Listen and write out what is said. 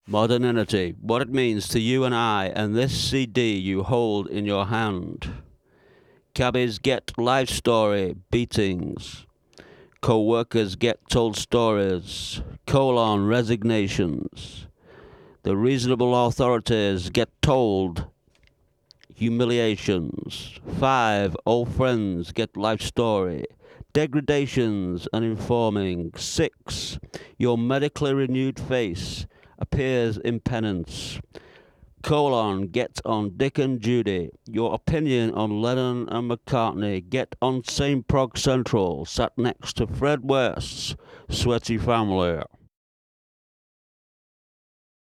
Modernity, what it means to you and I, and this CD you hold in your hand. Cabbies get life story beatings. Co-workers get told stories. Resignations. The reasonable authorities get told humiliations. 5 old friends get life story. Degradations and informing. 6 your medically renewed face appears in penance. Get on Dick and Judy. Your opinion on Lennon and McCartney. Get on Same Prog Central. Sat next to Fred West's Sweaty Family.